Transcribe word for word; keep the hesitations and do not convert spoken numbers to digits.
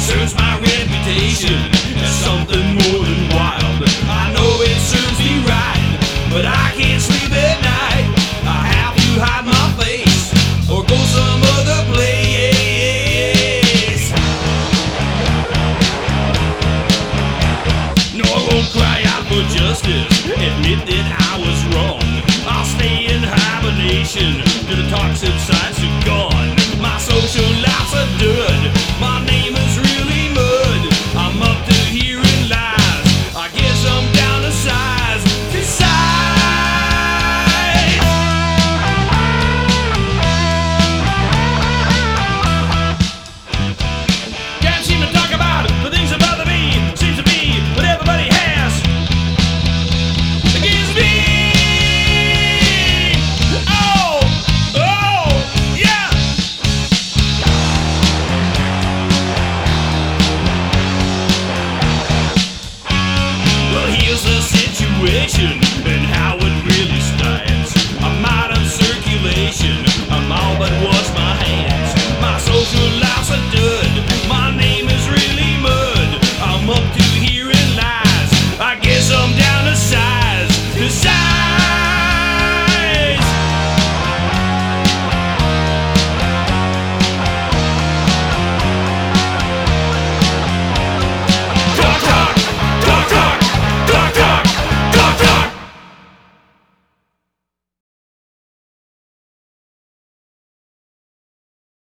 serves my reputation as something more than wild. I know it serves me right, but I can't sleep at night. I have to hide my face or go some other place. No, I won't cry out for justice, admit that